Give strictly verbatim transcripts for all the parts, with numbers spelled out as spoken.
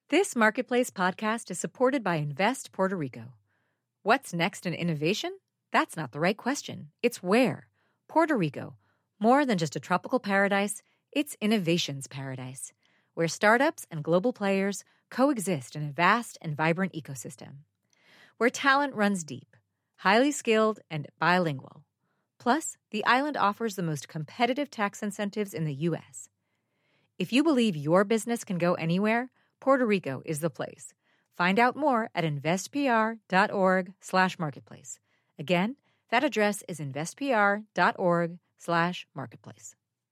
This Marketplace podcast is supported by Invest Puerto Rico. What's next in innovation? That's not the right question. It's where. Puerto Rico. More than just a tropical paradise, it's innovation's paradise, where startups and global players coexist in a vast and vibrant ecosystem. Where talent runs deep, highly skilled, and bilingual. Plus, the island offers the most competitive tax incentives in the U S. If you believe your business can go anywhere, Puerto Rico is the place. Find out more at investpr.org slash marketplace. Again, that address is investpr.org slash marketplace.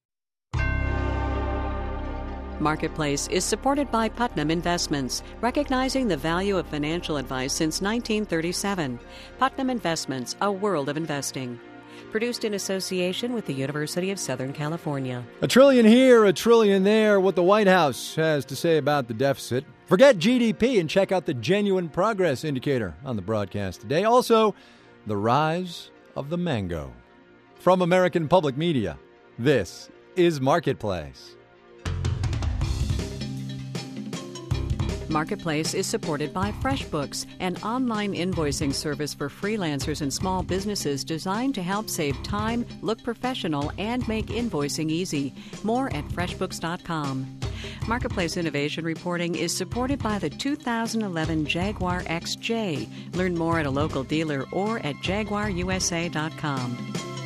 Marketplace is supported by Putnam Investments, recognizing the value of financial advice since nineteen thirty-seven. Putnam Investments, a world of investing. Produced in association with the University of Southern California. A trillion here, a trillion there. What the White House has to say about the deficit. Forget G D P and check out the genuine progress indicator on the broadcast today. Also, the rise of the mango. From American Public Media, this is Marketplace. Marketplace is supported by FreshBooks, an online invoicing service for freelancers and small businesses designed to help save time, look professional, and make invoicing easy. More at freshbooks dot com. Marketplace Innovation Reporting is supported by the two thousand eleven Jaguar X J. Learn more at a local dealer or at jaguar u s a dot com.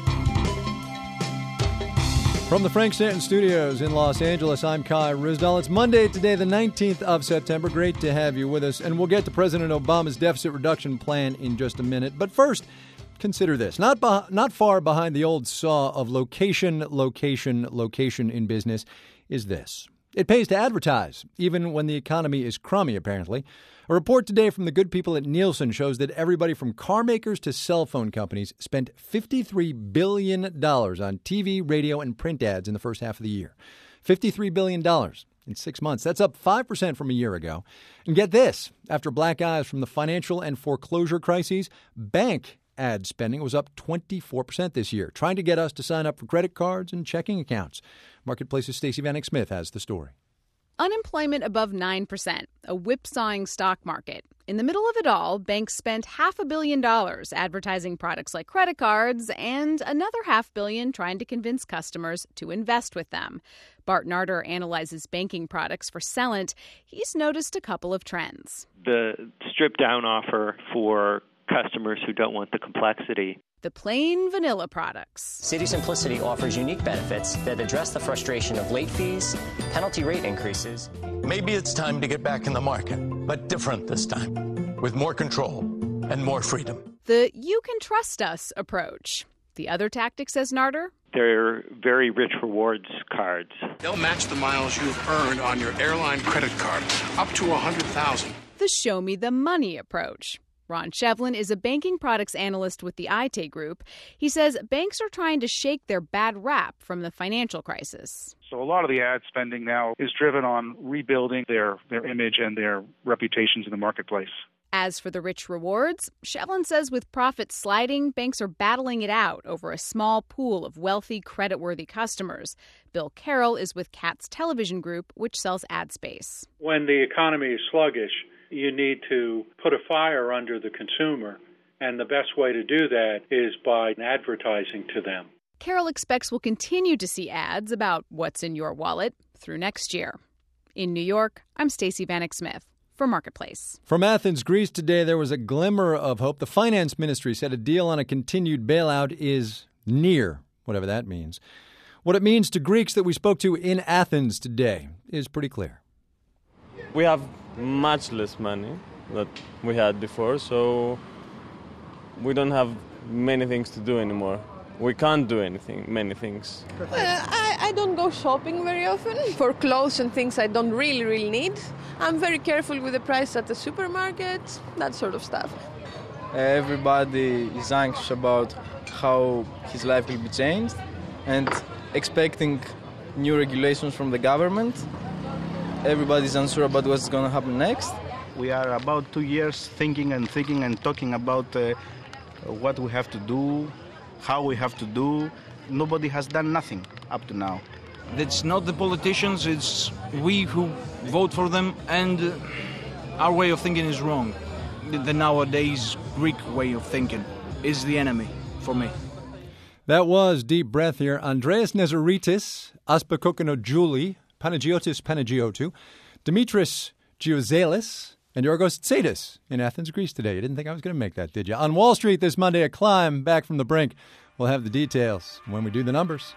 From the Frank Stanton Studios in Los Angeles, I'm Kai Ryssdal. It's Monday today, the nineteenth of September. Great to have you with us. And we'll get to President Obama's deficit reduction plan in just a minute. But first, consider this. Not, beh- not far behind the old saw of location, location, location in business is this. It pays to advertise, even when the economy is crummy, apparently. A report today from the good people at Nielsen shows that everybody from car makers to cell phone companies spent fifty-three billion dollars on T V, radio, and print ads in the first half of the year. fifty-three billion dollars in six months. That's up five percent from a year ago. And get this, after black eyes from the financial and foreclosure crises, bank ad spending was up twenty-four percent this year, trying to get us to sign up for credit cards and checking accounts. Marketplace's Stacey Vanek Smith has the story. Unemployment above nine percent, a whipsawing stock market. In the middle of it all, banks spent half a billion dollars advertising products like credit cards and another half billion trying to convince customers to invest with them. Bart Narter analyzes banking products for Celent. He's noticed a couple of trends. The stripped-down offer for customers who don't want the complexity. The plain vanilla products. Citi Simplicity offers unique benefits that address the frustration of late fees, penalty rate increases. Maybe it's time to get back in the market, but different this time, with more control and more freedom. The you can trust us approach. The other tactic, says Narter? They're very rich rewards cards. They'll match the miles you've earned on your airline credit card, up to one hundred thousand dollars. The show me the money approach. Ron Shevlin is a banking products analyst with the Aite Group. He says banks are trying to shake their bad rap from the financial crisis. So a lot of the ad spending now is driven on rebuilding their, their image and their reputations in the marketplace. As for the rich rewards, Shevlin says with profits sliding, banks are battling it out over a small pool of wealthy, credit-worthy customers. Bill Carroll is with Katz Television Group, which sells ad space. When the economy is sluggish, you need to put a fire under the consumer, and the best way to do that is by advertising to them. Carroll expects we'll continue to see ads about what's in your wallet through next year. In New York, I'm Stacey Vanek Smith for Marketplace. From Athens, Greece today, there was a glimmer of hope. The finance ministry said a deal on a continued bailout is near, whatever that means. What it means to Greeks that we spoke to in Athens today is pretty clear. We have much less money that we had before, so we don't have many things to do anymore. We can't do anything, many things. Uh, I, I don't go shopping very often for clothes and things I don't really, really need. I'm very careful with the price at the supermarket, that sort of stuff. Everybody is anxious about how his life will be changed and expecting new regulations from the government. Everybody's unsure about what's going to happen next. We are about two years thinking and thinking and talking about uh, what we have to do, how we have to do. Nobody has done nothing up to now. It's not the politicians, it's we who vote for them, and uh, our way of thinking is wrong. The, the nowadays Greek way of thinking is the enemy for me. That was Deep Breath here. Andreas Nezaritis, Aspakokino Panagiotis Panagiotou, Dimitris Geozalis, and Yorgos Tsatis in Athens, Greece today. You didn't think I was going to make that, did you? On Wall Street this Monday, a climb back from the brink. We'll have the details when we do the numbers.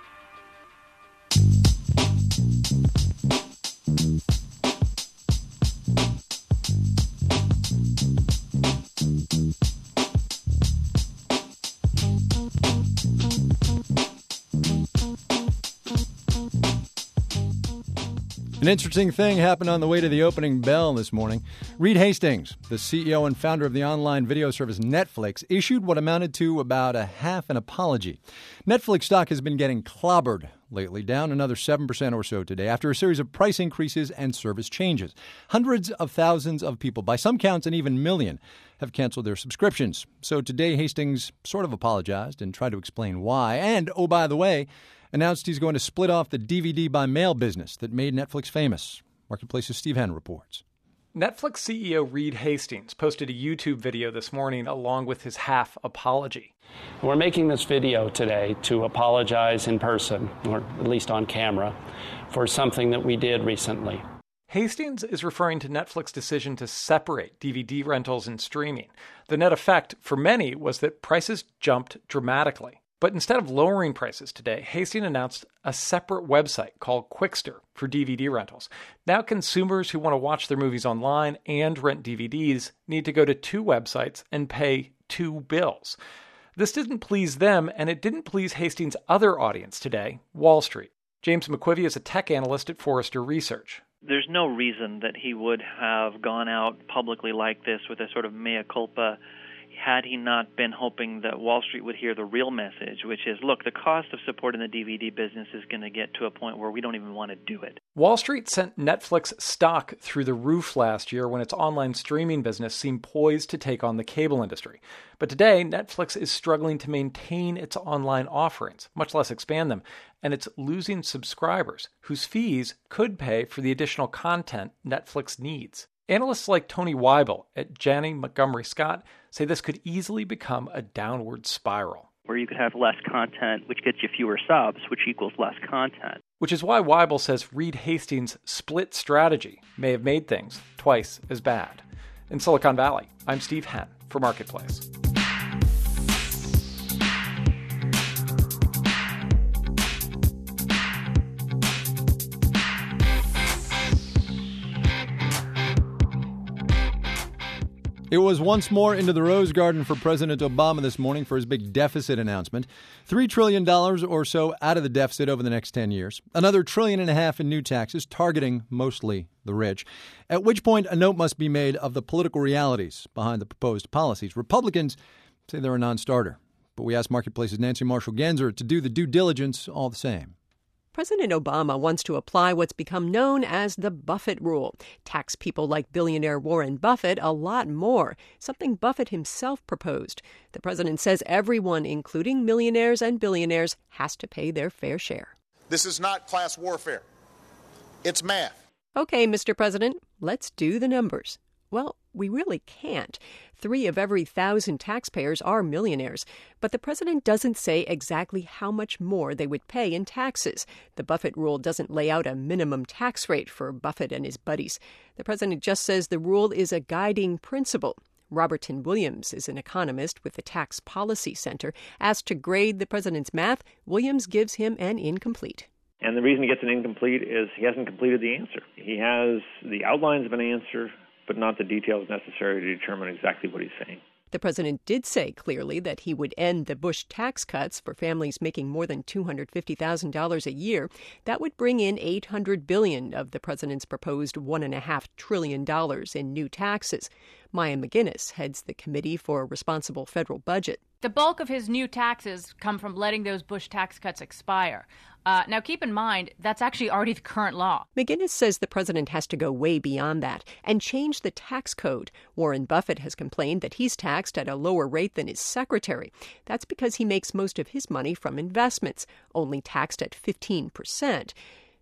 An interesting thing happened on the way to the opening bell this morning. Reed Hastings, the C E O and founder of the online video service Netflix, issued what amounted to about a half an apology. Netflix stock has been getting clobbered lately, down another seven percent or so today after a series of price increases and service changes. Hundreds of thousands of people, by some counts an even million, have canceled their subscriptions. So today Hastings sort of apologized and tried to explain why. And, oh, by the way, announced he's going to split off the D V D by mail business that made Netflix famous. Marketplace's Steve Henn reports. Netflix C E O Reed Hastings posted a YouTube video this morning along with his half apology. We're making this video today to apologize in person, or at least on camera, for something that we did recently. Hastings is referring to Netflix's decision to separate D V D rentals and streaming. The net effect for many was that prices jumped dramatically. But instead of lowering prices today, Hastings announced a separate website called Qwikster for D V D rentals. Now consumers who want to watch their movies online and rent D V Ds need to go to two websites and pay two bills. This didn't please them, and it didn't please Hastings' other audience today, Wall Street. James McQuivey is a tech analyst at Forrester Research. There's no reason that he would have gone out publicly like this with a sort of mea culpa had he not been hoping that Wall Street would hear the real message, which is, look, the cost of supporting the D V D business is going to get to a point where we don't even want to do it. Wall Street sent Netflix stock through the roof last year when its online streaming business seemed poised to take on the cable industry. But today, Netflix is struggling to maintain its online offerings, much less expand them, and it's losing subscribers whose fees could pay for the additional content Netflix needs. Analysts like Tony Weibel at Janney Montgomery Scott say this could easily become a downward spiral. Where you could have less content, which gets you fewer subs, which equals less content. Which is why Weibel says Reed Hastings' split strategy may have made things twice as bad. In Silicon Valley, I'm Steve Henn for Marketplace. It was once more into the Rose Garden for President Obama this morning for his big deficit announcement. Three trillion dollars or so out of the deficit over the next ten years. Another trillion and a half in new taxes, targeting mostly the rich. At which point, a note must be made of the political realities behind the proposed policies. Republicans say they're a non-starter. But we asked Marketplace's Nancy Marshall-Genzer to do the due diligence all the same. President Obama wants to apply what's become known as the Buffett rule. Tax people like billionaire Warren Buffett a lot more, something Buffett himself proposed. The president says everyone, including millionaires and billionaires, has to pay their fair share. This is not class warfare. It's math. Okay, Mister President, let's do the numbers. Well, we really can't. Three of every thousand taxpayers are millionaires. But the president doesn't say exactly how much more they would pay in taxes. The Buffett rule doesn't lay out a minimum tax rate for Buffett and his buddies. The president just says the rule is a guiding principle. Robertson Williams is an economist with the Tax Policy Center. Asked to grade the president's math, Williams gives him an incomplete. And the reason he gets an incomplete is he hasn't completed the answer. He has the outlines of an answer, but not the details necessary to determine exactly what he's saying. The president did say clearly that he would end the Bush tax cuts for families making more than two hundred fifty thousand dollars a year. That would bring in eight hundred billion dollars of the president's proposed one point five trillion dollars in new taxes. Maya McGinnis heads the Committee for a Responsible Federal Budget. The bulk of his new taxes come from letting those Bush tax cuts expire. Uh, now, keep in mind, that's actually already the current law. McGinnis says the president has to go way beyond that and change the tax code. Warren Buffett has complained that he's taxed at a lower rate than his secretary. That's because he makes most of his money from investments, only taxed at fifteen percent.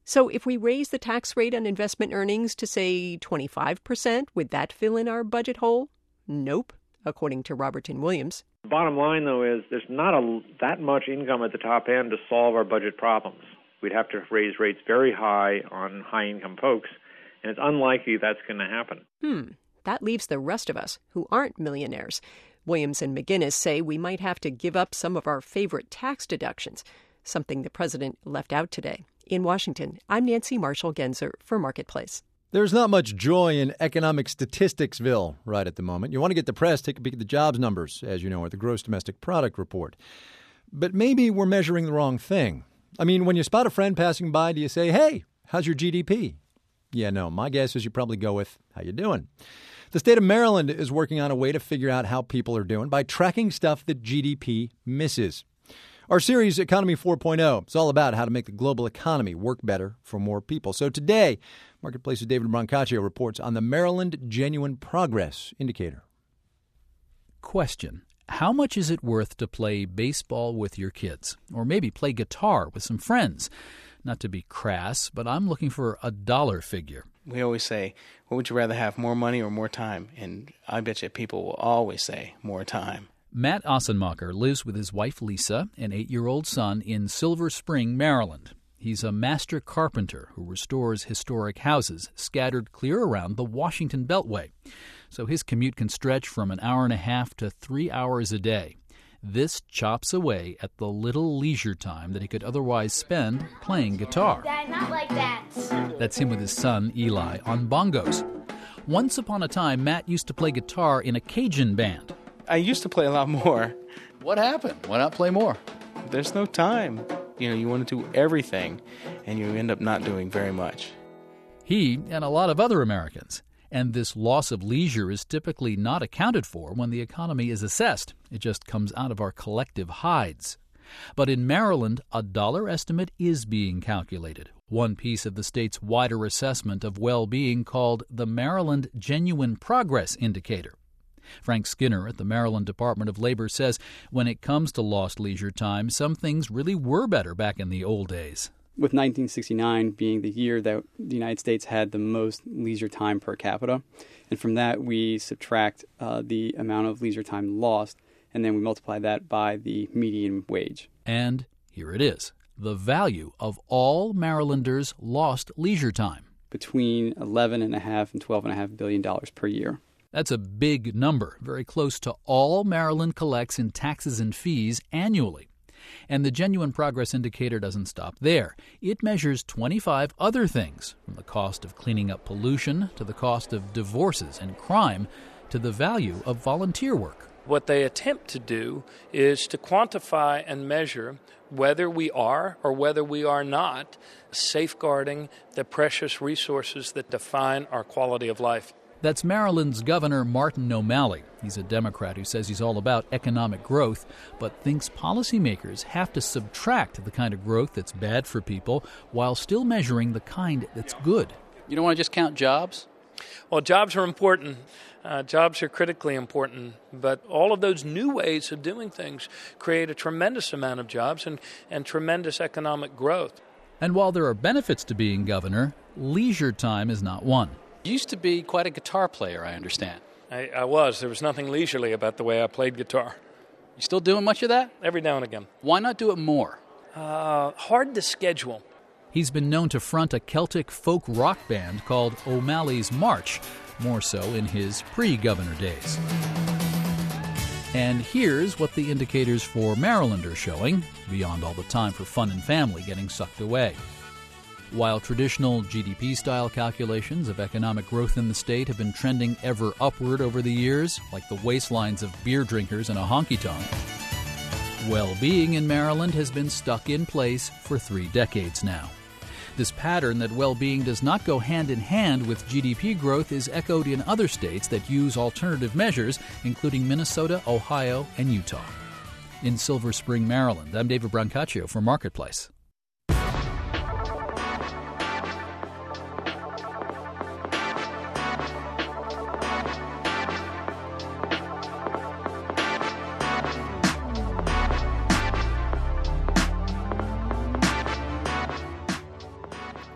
So if we raise the tax rate on investment earnings to, say, twenty-five percent, would that fill in our budget hole? Nope, according to Robertson Williams. The bottom line, though, is there's not a, that much income at the top end to solve our budget problems. We'd have to raise rates very high on high-income folks, and it's unlikely that's going to happen. Hmm, that leaves the rest of us who aren't millionaires. Williams and McGinnis say we might have to give up some of our favorite tax deductions, something the president left out today. In Washington, I'm Nancy Marshall-Genzer for Marketplace. There's not much joy in economic statisticsville right at the moment. You want to get depressed, take a peek at the jobs numbers, as you know, or the gross domestic product report. But maybe we're measuring the wrong thing. I mean, when you spot a friend passing by, do you say, hey, how's your G D P? Yeah, no, my guess is you probably go with, how you doing? The state of Maryland is working on a way to figure out how people are doing by tracking stuff that G D P misses. Our series, Economy four point oh, is all about how to make the global economy work better for more people. So today, Marketplace's David Brancaccio reports on the Maryland Genuine Progress Indicator. Question. How much is it worth to play baseball with your kids? Or maybe play guitar with some friends? Not to be crass, but I'm looking for a dollar figure. We always say, what would you rather have, more money or more time? And I bet you people will always say more time. Matt Ossenmacher lives with his wife Lisa and eight-year-old son in Silver Spring, Maryland. He's a master carpenter who restores historic houses scattered clear around the Washington Beltway. So his commute can stretch from an hour and a half to three hours a day. This chops away at the little leisure time that he could otherwise spend playing guitar. Dad, not like that. That's him with his son, Eli, on bongos. Once upon a time, Matt used to play guitar in a Cajun band. I used to play a lot more. What happened? Why not play more? There's no time. You know, you want to do everything, and you end up not doing very much. He and a lot of other Americans. And this loss of leisure is typically not accounted for when the economy is assessed. It just comes out of our collective hides. But in Maryland, a dollar estimate is being calculated, one piece of the state's wider assessment of well-being called the Maryland Genuine Progress Indicator. Frank Skinner at the Maryland Department of Labor says when it comes to lost leisure time, some things really were better back in the old days. With nineteen sixty-nine being the year that the United States had the most leisure time per capita. And from that, we subtract uh, the amount of leisure time lost, and then we multiply that by the median wage. And here it is, the value of all Marylanders' lost leisure time. Between eleven point five and twelve point five billion dollars per year. That's a big number, very close to all Maryland collects in taxes and fees annually. And the Genuine Progress Indicator doesn't stop there. It measures twenty-five other things, from the cost of cleaning up pollution to the cost of divorces and crime to the value of volunteer work. What they attempt to do is to quantify and measure whether we are or whether we are not safeguarding the precious resources that define our quality of life. That's Maryland's Governor Martin O'Malley. He's a Democrat who says he's all about economic growth, but thinks policymakers have to subtract the kind of growth that's bad for people while still measuring the kind that's good. You don't want to just count jobs? Well, jobs are important. Uh, jobs are critically important, but all of those new ways of doing things create a tremendous amount of jobs and, and tremendous economic growth. And while there are benefits to being governor, leisure time is not one. You used to be quite a guitar player, I understand. I, I was. There was nothing leisurely about the way I played guitar. You still doing much of that? Every now and again. Why not do it more? Uh, hard to schedule. He's been known to front a Celtic folk rock band called O'Malley's March, more so in his pre-governor days. And here's what the indicators for Maryland are showing, beyond all the time for fun and family getting sucked away. While traditional G D P-style calculations of economic growth in the state have been trending ever upward over the years, like the waistlines of beer drinkers in a honky-tonk, well-being in Maryland has been stuck in place for three decades now. This pattern that well-being does not go hand-in-hand with G D P growth is echoed in other states that use alternative measures, including Minnesota, Ohio, and Utah. In Silver Spring, Maryland, I'm David Brancaccio for Marketplace.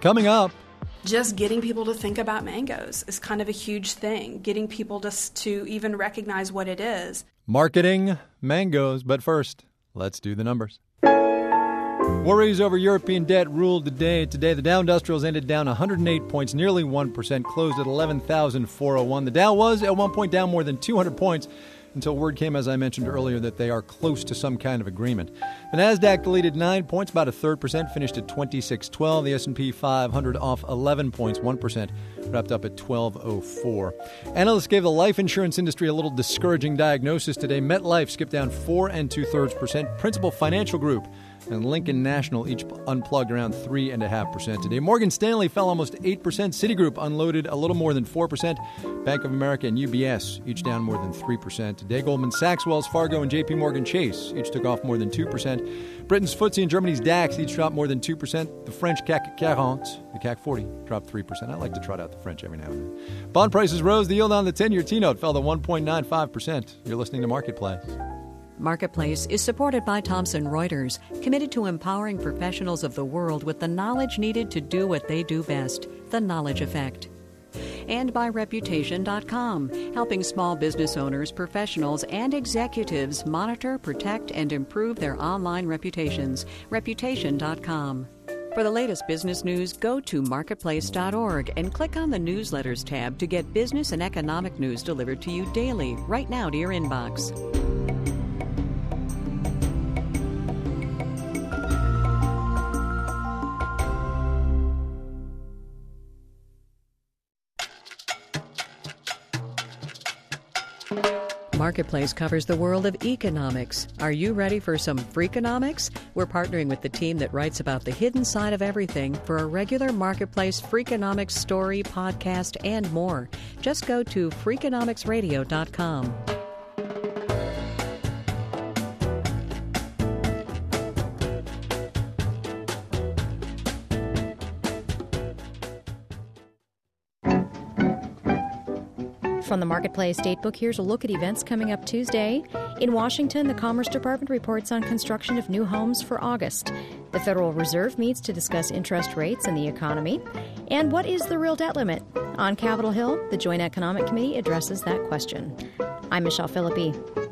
Coming up, just getting people to think about mangoes is kind of a huge thing, getting people to, to even recognize what it is. Marketing mangoes. But first, let's do the numbers. Worries over European debt ruled the day. Today, the Dow Industrials ended down one hundred eight points, nearly one percent, closed at eleven thousand four hundred one. The Dow was at one point down more than two hundred points until word came, as I mentioned earlier, that they are close to some kind of agreement. The Nasdaq deleted nine points, about a third percent, finished at twenty-six twelve. The S and P five hundred off eleven points, one percent, wrapped up at twelve oh four. Analysts gave the life insurance industry a little discouraging diagnosis today. MetLife skipped down four and two-thirds percent. Principal Financial Group and Lincoln National each unplugged around three point five percent today. Morgan Stanley fell almost eight percent. Citigroup unloaded a little more than four percent. Bank of America and U B S each down more than three percent. Today, Goldman Sachs, Wells Fargo, and J P Morgan Chase each took off more than two percent. Britain's F T S E and Germany's DAX each dropped more than two percent. The French C A C forty, the C A C forty, dropped three percent. I like to trot out the French every now and then. Bond prices rose. The yield on the ten-year T-note fell to one point nine five percent. You're listening to Marketplace. Marketplace is supported by Thomson Reuters, committed to empowering professionals of the world with the knowledge needed to do what they do best, the knowledge effect. And by Reputation dot com, helping small business owners, professionals, and executives monitor, protect, and improve their online reputations. Reputation dot com. For the latest business news, go to marketplace dot org and click on the Newsletters tab to get business and economic news delivered to you daily, right now to your inbox. Marketplace covers the world of economics. Are you ready for some Freakonomics? We're partnering with the team that writes about the hidden side of everything for a regular Marketplace Freakonomics story, podcast, and more. Just go to freakonomics radio dot com. From the Marketplace Datebook, here's a look at events coming up Tuesday. In Washington, the Commerce Department reports on construction of new homes for August. The Federal Reserve meets to discuss interest rates and the economy. And what is the real debt limit? On Capitol Hill, the Joint Economic Committee addresses that question. I'm Michelle Philippi.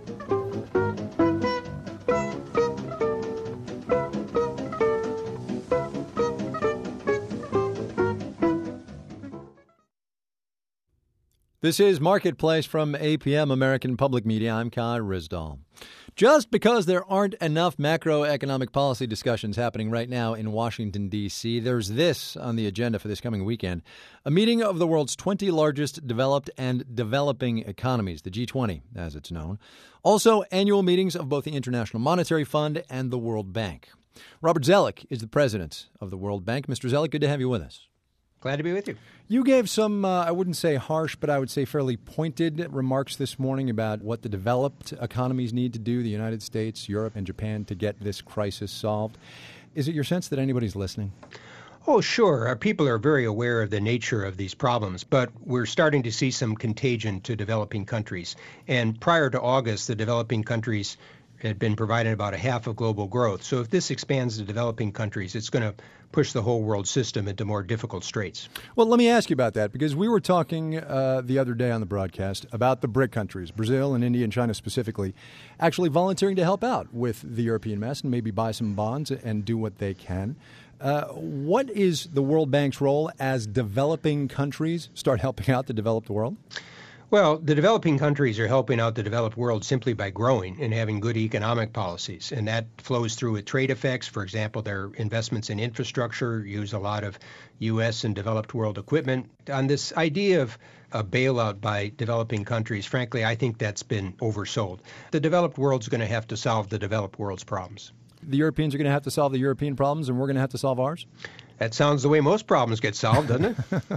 This is Marketplace from A P M, American Public Media. I'm Kai Ryssdal. Just because there aren't enough macroeconomic policy discussions happening right now in Washington, D C, there's this on the agenda for this coming weekend. A meeting of the world's twenty largest developed and developing economies, the G twenty, as it's known. Also, annual meetings of both the International Monetary Fund and the World Bank. Robert Zoellick is the president of the World Bank. Mister Zoellick, good to have you with us. Glad to be with you. You gave some, uh, I wouldn't say harsh, but I would say fairly pointed remarks this morning about what the developed economies need to do, the United States, Europe, and Japan, to get this crisis solved. Is it your sense that anybody's listening? Oh, sure. Our people are very aware of the nature of these problems, but we're starting to see some contagion to developing countries. And prior to August, the developing countries had been providing about a half of global growth. So if this expands to developing countries, it's going to push the whole world system into more difficult straits. Well, let me ask you about that, because we were talking uh, the other day on the broadcast about the BRIC countries, Brazil and India and China specifically, actually volunteering to help out with the European mess and maybe buy some bonds and do what they can. Uh, what is the World Bank's role as developing countries start helping out the developed world? Well, the developing countries are helping out the developed world simply by growing and having good economic policies. And that flows through with trade effects. For example, their investments in infrastructure use a lot of U S and developed world equipment. On this idea of a bailout by developing countries, frankly, I think that's been oversold. The developed world's going to have to solve the developed world's problems. The Europeans are going to have to solve the European problems, and we're going to have to solve ours? That sounds the way most problems get solved, doesn't it?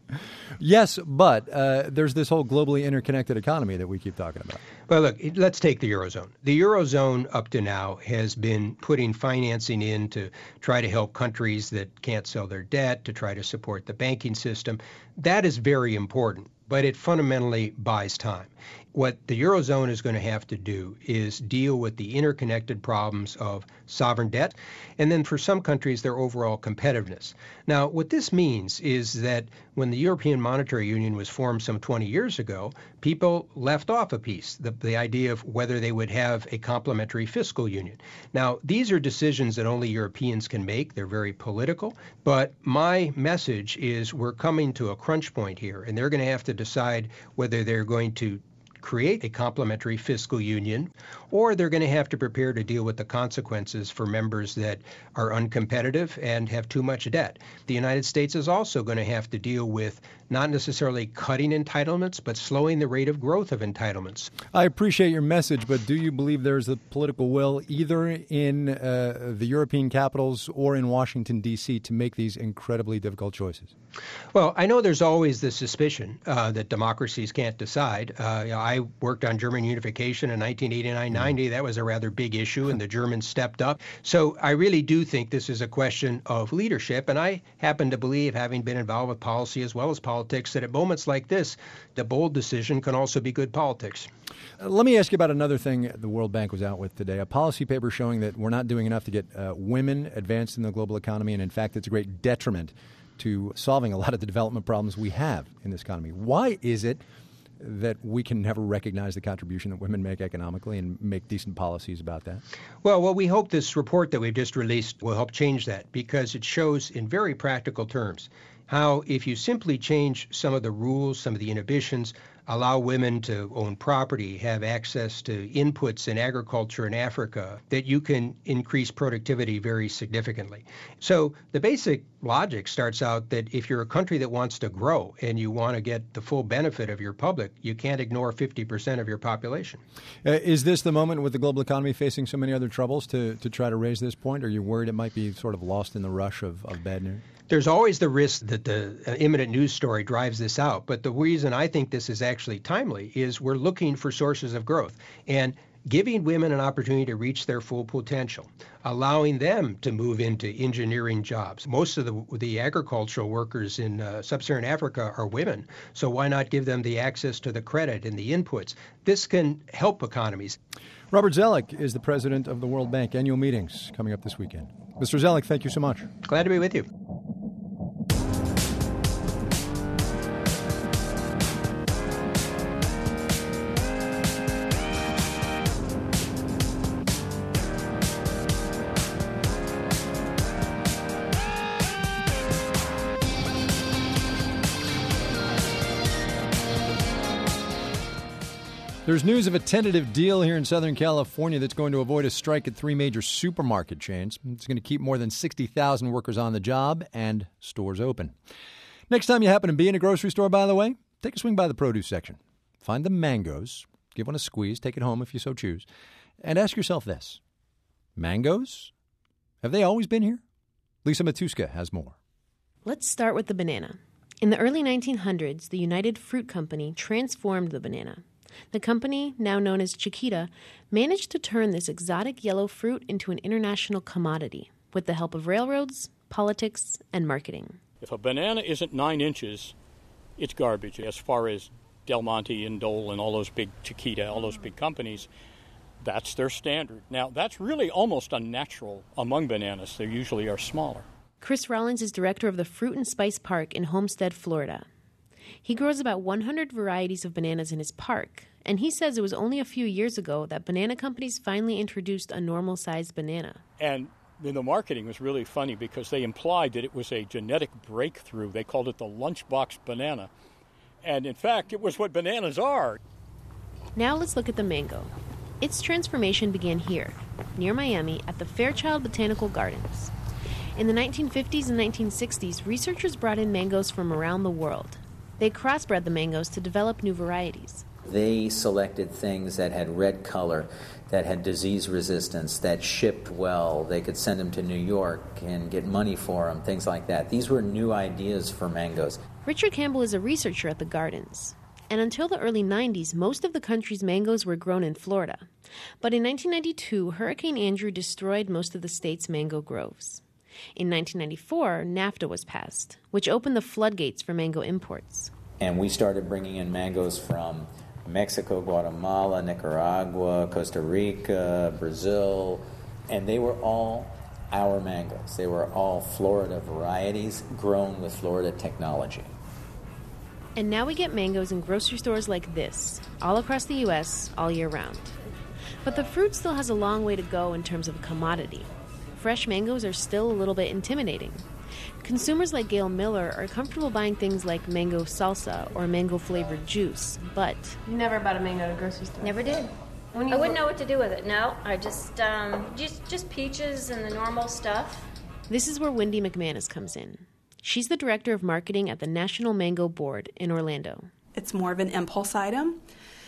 Yes, but uh, there's this whole globally interconnected economy that we keep talking about. Well, look, let's take the Eurozone. The Eurozone up to now has been putting financing in to try to help countries that can't sell their debt, to try to support the banking system. That is very important, but it fundamentally buys time. what the Eurozone is going to have to do is deal with the interconnected problems of sovereign debt, and then for some countries, their overall competitiveness. Now, what this means is that when the European Monetary Union was formed some twenty years ago, people left off a piece, the, the idea of whether they would have a complementary fiscal union. Now, these are decisions that only Europeans can make. They're very political. But my message is we're coming to a crunch point here, and they're going to have to decide whether they're going to create a complementary fiscal union, or they're going to have to prepare to deal with the consequences for members that are uncompetitive and have too much debt. The United States is also going to have to deal with not necessarily cutting entitlements, but slowing the rate of growth of entitlements. I appreciate your message, but do you believe there's a political will either in uh, the European capitals or in Washington, D C to make these incredibly difficult choices? Well, I know there's always the suspicion uh, that democracies can't decide. Uh, you know, I worked on German unification in nineteen eighty-nine ninety. That was a rather big issue, and the Germans stepped up. So I really do think this is a question of leadership, and I happen to believe, having been involved with policy as well as politics, that at moments like this, the bold decision can also be good politics. Uh, let me ask you about another thing the World Bank was out with today, a policy paper showing that we're not doing enough to get uh, women advanced in the global economy, and in fact, it's a great detriment to solving a lot of the development problems we have in this economy. Why is it that we can never recognize the contribution that women make economically and make decent policies about that? Well, well, we hope this report that we've just released will help change that, because it shows in very practical terms how if you simply change some of the rules, some of the inhibitions, allow women to own property, have access to inputs in agriculture in Africa, that you can increase productivity very significantly. So the basic logic starts out that if you're a country that wants to grow and you want to get the full benefit of your public, you can't ignore fifty percent of your population. Uh, is this the moment with the global economy facing so many other troubles to, to try to raise this point? Are you worried it might be sort of lost in the rush of, of bad news? There's always the risk that the uh, imminent news story drives this out. But the reason I think this is actually timely is we're looking for sources of growth and giving women an opportunity to reach their full potential, allowing them to move into engineering jobs. Most of the, the agricultural workers in uh, sub-Saharan Africa are women, so why not give them the access to the credit and the inputs? This can help economies. Robert Zoellick is the president of the World Bank annual meetings coming up this weekend. Mister Zoellick, thank you so much. Glad to be with you. There's news of a tentative deal here in Southern California that's going to avoid a strike at three major supermarket chains. It's going to keep more than sixty thousand workers on the job and stores open. Next time you happen to be in a grocery store, by the way, take a swing by the produce section. Find the mangoes, give one a squeeze, take it home if you so choose, and ask yourself this. Mangoes? Have they always been here? Lisa Matuska has more. Let's start with the banana. In the early nineteen hundreds, the United Fruit Company transformed the banana. The company, now known as Chiquita, managed to turn this exotic yellow fruit into an international commodity with the help of railroads, politics, and marketing. If a banana isn't nine inches, it's garbage. As far as Del Monte and Dole and all those big Chiquita, all those big companies, that's their standard. Now, that's really almost unnatural among bananas. They usually are smaller. Chris Rollins is director of the Fruit and Spice Park in Homestead, Florida. He grows about one hundred varieties of bananas in his park, and he says it was only a few years ago that banana companies finally introduced a normal-sized banana. And then the marketing was really funny because they implied that it was a genetic breakthrough. They called it the lunchbox banana. And in fact, it was what bananas are. Now let's look at the mango. Its transformation began here, near Miami, at the Fairchild Botanical Gardens. In the nineteen fifties and nineteen sixties, researchers brought in mangoes from around the world. They crossbred the mangoes to develop new varieties. They selected things that had red color, that had disease resistance, that shipped well. They could send them to New York and get money for them, things like that. These were new ideas for mangoes. Richard Campbell is a researcher at the gardens. And until the early nineties, most of the country's mangoes were grown in Florida. But in nineteen ninety-two, Hurricane Andrew destroyed most of the state's mango groves. In nineteen ninety-four, NAFTA was passed, which opened the floodgates for mango imports. And we started bringing in mangoes from Mexico, Guatemala, Nicaragua, Costa Rica, Brazil, and they were all our mangoes. They were all Florida varieties grown with Florida technology. And now we get mangoes in grocery stores like this, all across the U S, all year round. But the fruit still has a long way to go in terms of a commodity. Fresh mangoes are still a little bit intimidating. Consumers like Gail Miller are comfortable buying things like mango salsa or mango-flavored juice, but... You never bought a mango at a grocery store? Never did. When you I wouldn't know what to do with it, no. I just, um, just, just peaches and the normal stuff. This is where Wendy McManus comes in. She's the director of marketing at the National Mango Board in Orlando. It's more of an impulse item.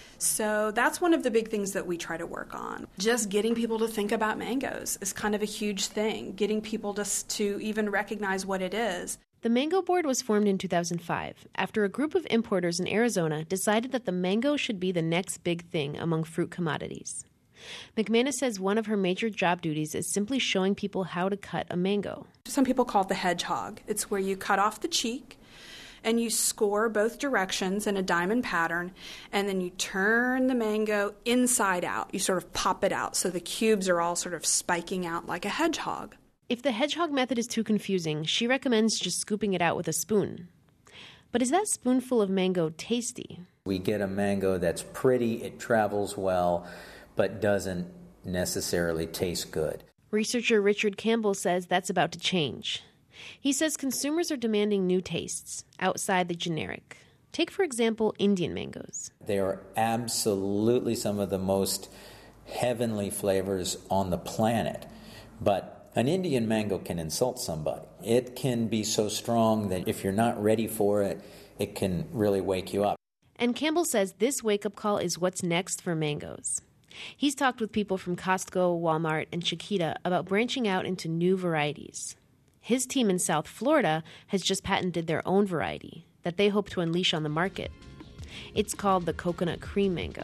So that's one of the big things that we try to work on. Just getting people to think about mangoes is kind of a huge thing. Getting people to, to even recognize what it is. The Mango Board was formed in two thousand five after a group of importers in Arizona decided that the mango should be the next big thing among fruit commodities. McManus says one of her major job duties is simply showing people how to cut a mango. Some people call it the hedgehog. It's where you cut off the cheek and you score both directions in a diamond pattern, and then you turn the mango inside out. You sort of pop it out so the cubes are all sort of spiking out like a hedgehog. If the hedgehog method is too confusing, she recommends just scooping it out with a spoon. But is that spoonful of mango tasty? We get a mango that's pretty, it travels well, but doesn't necessarily taste good. Researcher Richard Campbell says that's about to change. He says consumers are demanding new tastes outside the generic. Take, for example, Indian mangoes. They are absolutely some of the most heavenly flavors on the planet. But an Indian mango can insult somebody. It can be so strong that if you're not ready for it, it can really wake you up. And Campbell says this wake-up call is what's next for mangoes. He's talked with people from Costco, Walmart, and Chiquita about branching out into new varieties. His team in South Florida has just patented their own variety that they hope to unleash on the market. It's called the coconut cream mango.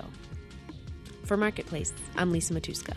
For Marketplace, I'm Lisa Matuska.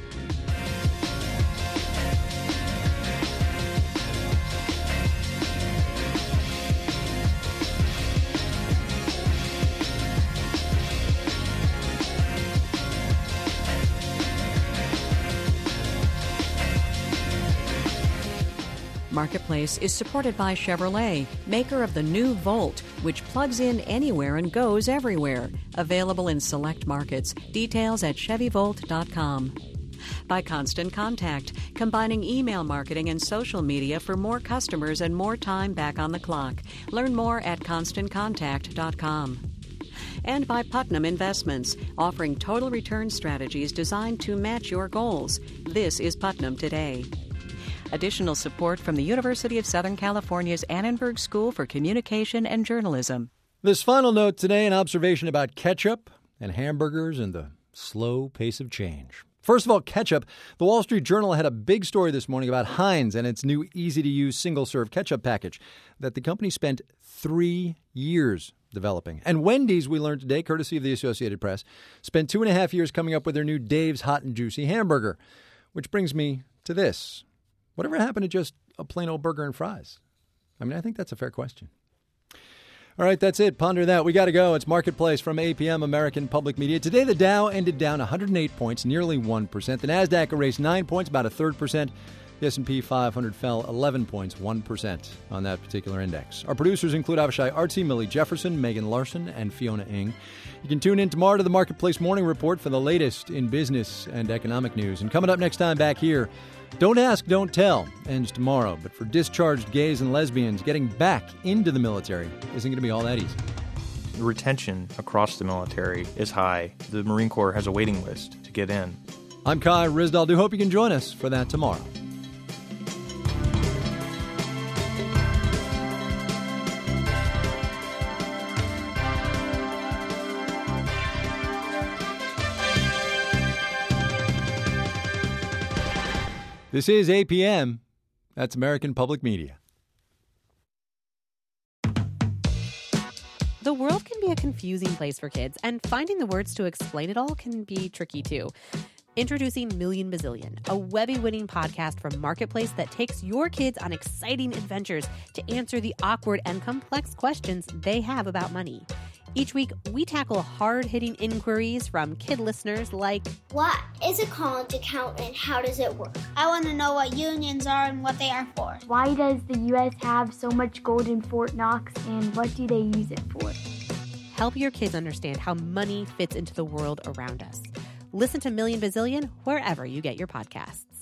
Marketplace is supported by Chevrolet, maker of the new Volt, which plugs in anywhere and goes everywhere. Available in select markets. Details at chevy volt dot com. By Constant Contact, combining email marketing and social media for more customers and more time back on the clock. Learn more at constant contact dot com. And by Putnam Investments, offering total return strategies designed to match your goals. This is Putnam Today. Additional support from the University of Southern California's Annenberg School for Communication and Journalism. This final note today, an observation about ketchup and hamburgers and the slow pace of change. First of all, ketchup. The Wall Street Journal had a big story this morning about Heinz and its new easy-to-use single-serve ketchup package that the company spent three years developing. And Wendy's, we learned today, courtesy of the Associated Press, spent two and a half years coming up with their new Dave's Hot and Juicy hamburger. Which brings me to this. Whatever happened to just a plain old burger and fries? I mean, I think that's a fair question. All right, that's it. Ponder that. We got to go. It's Marketplace from A P M American Public Media. Today, the Dow ended down one hundred eight points, nearly one percent. The NASDAQ erased nine points, about a third percent. The S and P five hundred fell eleven points, one percent on that particular index. Our producers include Avishai Artsy, Millie Jefferson, Megan Larson, and Fiona Ng. You can tune in tomorrow to the Marketplace Morning Report for the latest in business and economic news. And coming up next time back here, Don't Ask, Don't Tell ends tomorrow. But for discharged gays and lesbians, getting back into the military isn't going to be all that easy. The retention across the military is high. The Marine Corps has a waiting list to get in. I'm Kai Ryssdal. Do hope you can join us for that tomorrow. This is A P M. That's American Public Media. The world can be a confusing place for kids, and finding the words to explain it all can be tricky too. Introducing Million Bazillion, a Webby-winning podcast from Marketplace that takes your kids on exciting adventures to answer the awkward and complex questions they have about money. Each week, we tackle hard-hitting inquiries from kid listeners like, what is a college account and how does it work? I want to know what unions are and what they are for. Why does the U S have so much gold in Fort Knox, and what do they use it for? Help your kids understand how money fits into the world around us. Listen to Million Bazillion wherever you get your podcasts.